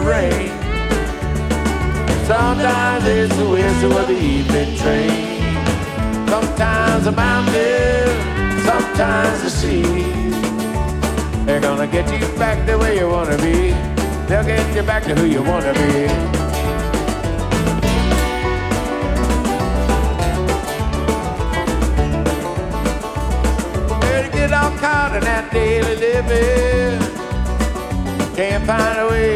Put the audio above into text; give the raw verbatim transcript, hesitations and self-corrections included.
rain. Sometimes it's the whistle of the evening train. Sometimes the mountain, sometimes the sea. They're gonna get you back the way you wanna be. They'll get you back to who you wanna be. Better get all caught in that daily living. Can't find a way